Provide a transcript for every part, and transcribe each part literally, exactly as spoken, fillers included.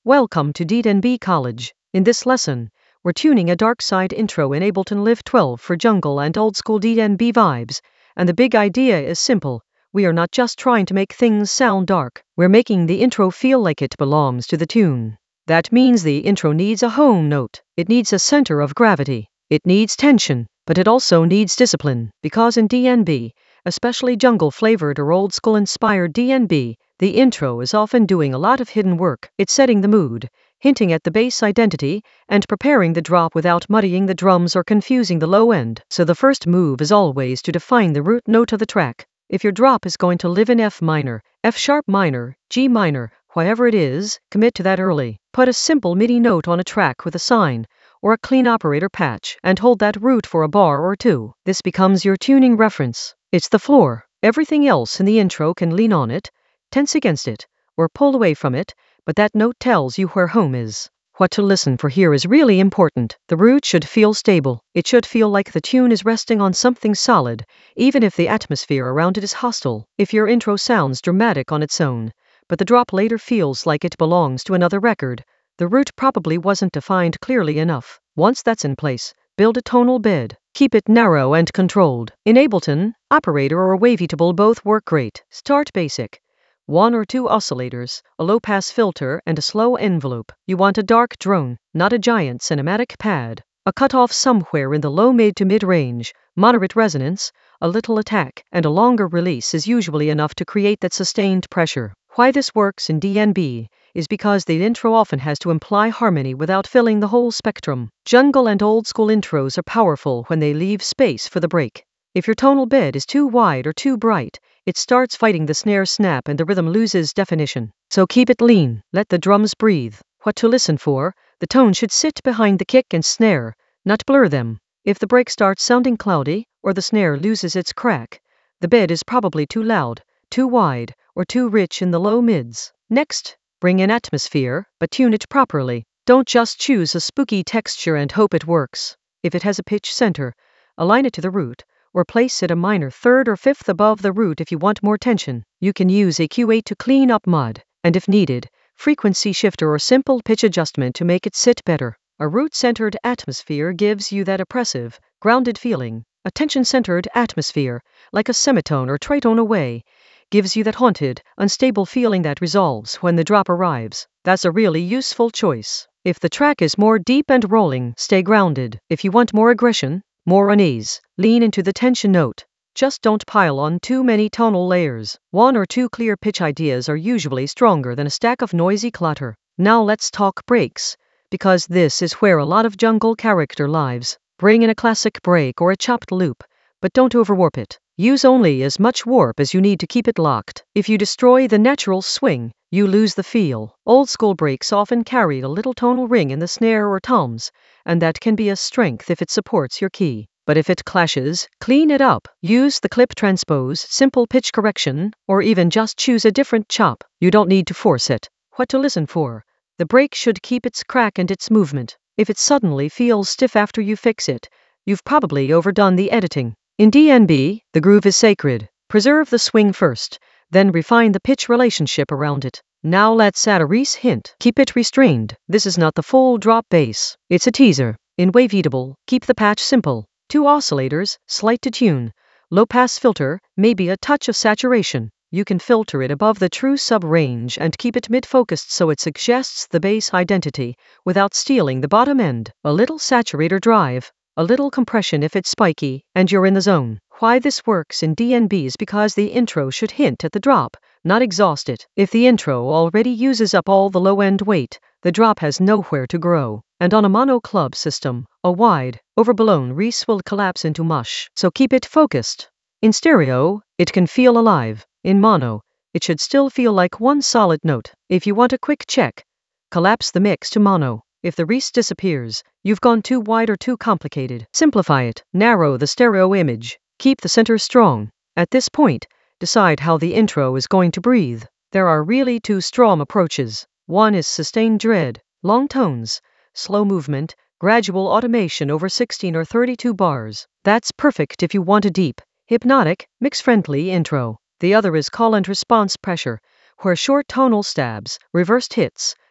Welcome to D N B College. In this lesson, we're tuning a dark side intro in Ableton Live twelve for jungle and old school D N B vibes. And the big idea is simple. We are not just trying to make things sound dark, we're making the intro feel like it belongs to the tune. That means the intro needs a home note. It needs a center of gravity. It needs tension, but it also needs discipline. Because in D N B, especially jungle-flavored or old-school-inspired D N B, the intro is often doing a lot of hidden work. It's setting the mood, hinting at the bass identity, and preparing the drop without muddying the drums or confusing the low end. So the first move is always to define the root note of the track. If your drop is going to live in F minor, F sharp minor, G minor, whatever it is, commit to that early. Put a simple MIDI note on a track with a sign, or a clean operator patch, and hold that root for a bar or two. This becomes your tuning reference. It's the floor. Everything else in the intro can lean on it, tense against it, or pull away from it, but that note tells you where home is. What to listen for here is really important. The root should feel stable. It should feel like the tune is resting on something solid, even if the atmosphere around it is hostile. If your intro sounds dramatic on its own, but the drop later feels like it belongs to another record, the root probably wasn't defined clearly enough. Once that's in place, build a tonal bed. Keep it narrow and controlled. In Ableton, operator or wavetable both work great. Start basic. One or two oscillators, a low-pass filter, and a slow envelope. You want a dark drone, not a giant cinematic pad. A cutoff somewhere in the low-mid to mid-range, moderate resonance, a little attack, and a longer release is usually enough to create that sustained pressure. Why this works in D N B is because the intro often has to imply harmony without filling the whole spectrum. Jungle and old-school intros are powerful when they leave space for the break. If your tonal bed is too wide or too bright, it starts fighting the snare snap and the rhythm loses definition. So keep it lean, let the drums breathe. What to listen for: the tone should sit behind the kick and snare, not blur them. If the break starts sounding cloudy, or the snare loses its crack, the bed is probably too loud, too wide, or too rich in the low mids. Next, bring in atmosphere, but tune it properly. Don't just choose a spooky texture and hope it works. If it has a pitch center, align it to the root, or place it a minor third or fifth above the root if you want more tension. You can use a Q eight to clean up mud, and if needed, frequency shifter or simple pitch adjustment to make it sit better. A root-centered atmosphere gives you that oppressive, grounded feeling. A tension-centered atmosphere, like a semitone or tritone away, gives you that haunted, unstable feeling that resolves when the drop arrives. That's a really useful choice. If the track is more deep and rolling, stay grounded. If you want more aggression, more unease, lean into the tension note. Just don't pile on too many tonal layers. One or two clear pitch ideas are usually stronger than a stack of noisy clutter. Now let's talk breaks, because this is where a lot of jungle character lives. Bring in a classic break or a chopped loop, but don't overwarp it. Use only as much warp as you need to keep it locked. If you destroy the natural swing, you lose the feel. Old school breaks often carry a little tonal ring in the snare or toms, and that can be a strength if it supports your key. But if it clashes, clean it up. Use the clip transpose, simple pitch correction, or even just choose a different chop. You don't need to force it. What to listen for: the break should keep its crack and its movement. If it suddenly feels stiff after you fix it, you've probably overdone the editing. In D N B, the groove is sacred. Preserve the swing first, then refine the pitch relationship around it. Now let's add a Reese hint. Keep it restrained. This is not the full drop bass. It's a teaser. In wavetable, keep the patch simple. Two oscillators, slight to tune, low-pass filter, maybe a touch of saturation. You can filter it above the true sub-range and keep it mid-focused so it suggests the bass identity without stealing the bottom end. A little saturator drive, a little compression if it's spiky, and you're in the zone. Why this works in D N B is because the intro should hint at the drop, not exhaust it. If the intro already uses up all the low-end weight, the drop has nowhere to grow. And on a mono club system, a wide, overblown Reese will collapse into mush. So keep it focused. In stereo, it can feel alive. In mono, it should still feel like one solid note. If you want a quick check, collapse the mix to mono. If the Reese disappears, you've gone too wide or too complicated. Simplify it. Narrow the stereo image. Keep the center strong. At this point, decide how the intro is going to breathe. There are really two strong approaches. One is sustained dread, long tones, slow movement, gradual automation over sixteen or thirty-two bars. That's perfect if you want a deep, hypnotic, mix-friendly intro. The other is call and response pressure, where short tonal stabs, reversed hits,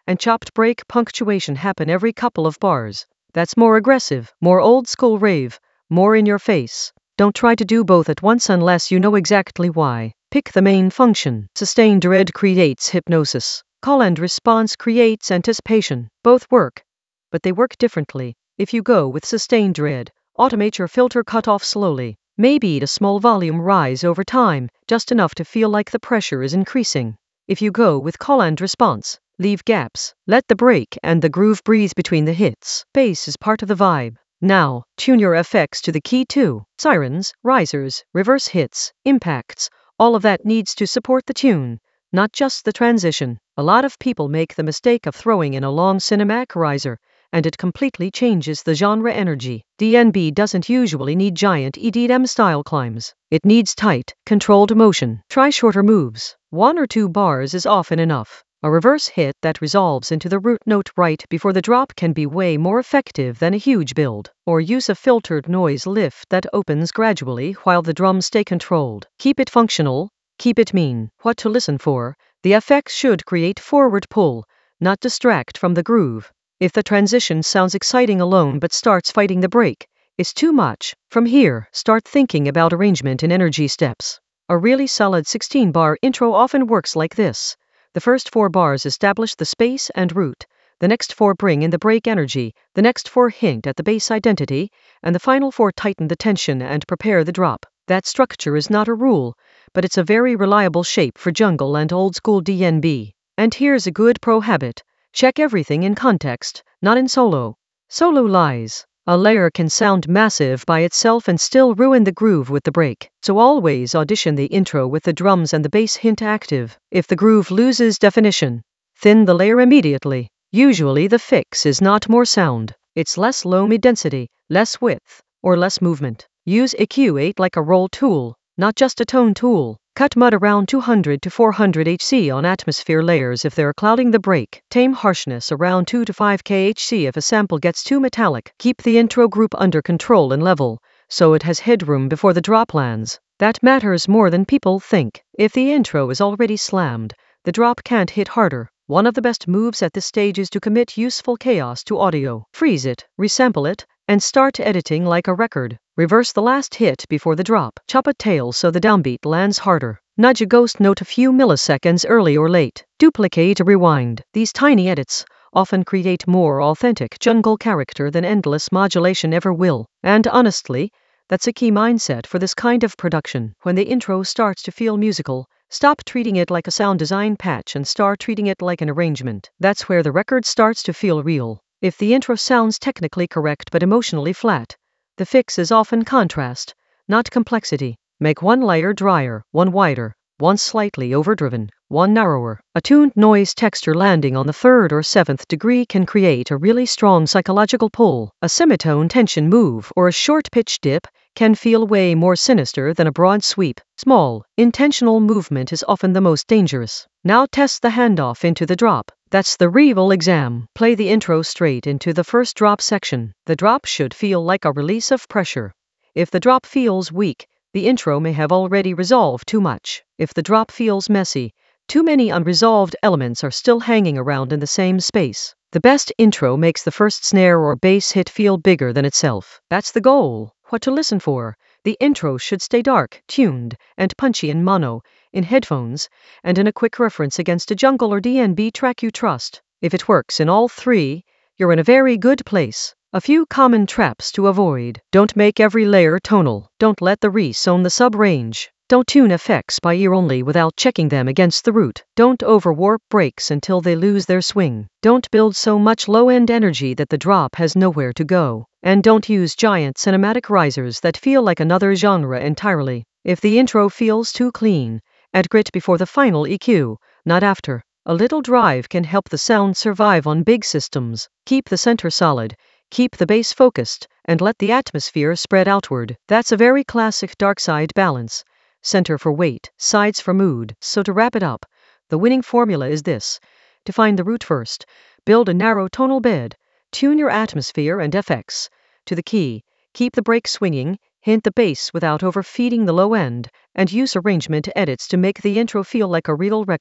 and chopped break punctuation happen every couple of bars. That's more aggressive, more old school rave, more in your face. Don't try to do both at once unless you know exactly why. Pick the main function. Sustained dread creates hypnosis. Call and response creates anticipation. Both work, but they work differently. If you go with sustained dread, automate your filter cutoff slowly. Maybe at a small volume rise over time, just enough to feel like the pressure is increasing. If you go with call and response, leave gaps. Let the break and the groove breathe between the hits. Bass is part of the vibe. Now, tune your effects to the key too. Sirens, risers, reverse hits, impacts, all of that needs to support the tune, not just the transition. A lot of people make the mistake of throwing in a long cinematic riser, and it completely changes the genre energy. D N B doesn't usually need giant E D M style climbs. It needs tight, controlled motion. Try shorter moves. One or two bars is often enough. A reverse hit that resolves into the root note right before the drop can be way more effective than a huge build. Or use a filtered noise lift that opens gradually while the drums stay controlled. Keep it functional, keep it mean. What to listen for? The effects should create forward pull, not distract from the groove. If the transition sounds exciting alone but starts fighting the break, it's too much. From here, start thinking about arrangement and energy steps. A really solid sixteen bar intro often works like this. The first four bars establish the space and root, the next four bring in the break energy, the next four hint at the bass identity, and the final four tighten the tension and prepare the drop. That structure is not a rule, but it's a very reliable shape for jungle and old school D N B. And here's a good pro habit. Check everything in context, not in solo. Solo lies. A layer can sound massive by itself and still ruin the groove with the break. So always audition the intro with the drums and the bass hint active. If the groove loses definition, thin the layer immediately. Usually the fix is not more sound. It's less low mid density, less width, or less movement. Use E Q eight like a roll tool, not just a tone tool. Cut mud around two hundred to four hundred hertz on atmosphere layers if they're clouding the break. Tame harshness around two to five kilohertz if a sample gets too metallic. Keep the intro group under control and level, so it has headroom before the drop lands. That matters more than people think. If the intro is already slammed, the drop can't hit harder. One of the best moves at this stage is to commit useful chaos to audio. Freeze it, resample it, and start editing like a record. Reverse the last hit before the drop. Chop a tail so the downbeat lands harder. Nudge a ghost note a few milliseconds early or late. Duplicate a rewind. These tiny edits often create more authentic jungle character than endless modulation ever will. And honestly, that's a key mindset for this kind of production. When the intro starts to feel musical, stop treating it like a sound design patch and start treating it like an arrangement. That's where the record starts to feel real. If the intro sounds technically correct but emotionally flat, the fix is often contrast, not complexity. Make one layer drier, one wider, one slightly overdriven, one narrower. A tuned noise texture landing on the third or seventh degree can create a really strong psychological pull. A semitone tension move or a short pitch dip can feel way more sinister than a broad sweep. Small, intentional movement is often the most dangerous. Now test the handoff into the drop. That's the real exam. Play the intro straight into the first drop section. The drop should feel like a release of pressure. If the drop feels weak, the intro may have already resolved too much. If the drop feels messy, too many unresolved elements are still hanging around in the same space. The best intro makes the first snare or bass hit feel bigger than itself. That's the goal. What to listen for? The intro should stay dark, tuned, and punchy in mono, in headphones, and in a quick reference against a jungle or D N B track you trust. If it works in all three, you're in a very good place. A few common traps to avoid. Don't make every layer tonal. Don't let the res own the sub-range. Don't tune effects by ear only without checking them against the root. Don't overwarp breaks until they lose their swing. Don't build so much low-end energy that the drop has nowhere to go. And don't use giant cinematic risers that feel like another genre entirely. If the intro feels too clean, add grit before the final E Q, not after. A little drive can help the sound survive on big systems. Keep the center solid. Keep the bass focused, and let the atmosphere spread outward. That's a very classic dark side balance. Center for weight, sides for mood. So to wrap it up, the winning formula is this. Define the root first. Build a narrow tonal bed. Tune your atmosphere and F X to the key. Keep the break swinging. Hint the bass without overfeeding the low end. And use arrangement edits to make the intro feel like a real record.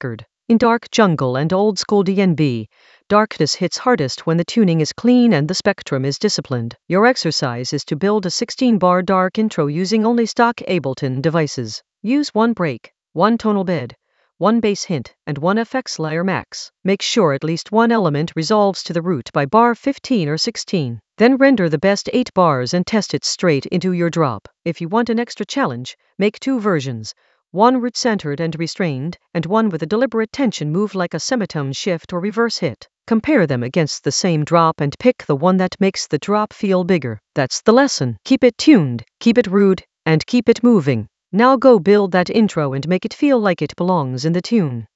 In dark jungle and old school D and B, darkness hits hardest when the tuning is clean and the spectrum is disciplined. Your exercise is to build a sixteen bar dark intro using only stock Ableton devices. Use one break, one tonal bed, one bass hint, and one F X layer max. Make sure at least one element resolves to the root by bar fifteen or sixteen. Then render the best eight bars and test it straight into your drop. If you want an extra challenge, make two versions. One root-centered and restrained, and one with a deliberate tension move like a semitone shift or reverse hit. Compare them against the same drop and pick the one that makes the drop feel bigger. That's the lesson. Keep it tuned, keep it rude, and keep it moving. Now go build that intro and make it feel like it belongs in the tune.